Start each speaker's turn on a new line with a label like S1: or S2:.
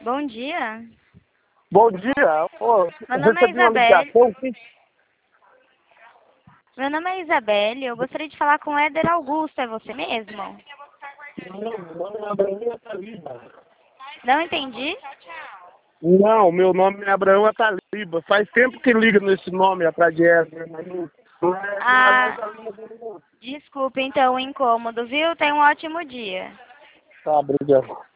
S1: Bom dia.
S2: Bom dia. Pô,
S1: Meu nome é
S2: recebi uma
S1: Isabelle.
S2: ligação aqui.
S1: Meu nome é Isabelle. Eu gostaria de falar com o Éder Augusto. É você mesmo? Não entendi.
S2: Não, meu nome é Abraão Ataliba. Faz tempo que liga nesse nome atrás de Éder, mas não é mais a linha dele, não.
S1: Desculpe então o incômodo, viu? Tenha um ótimo dia.
S2: Tá, obrigado.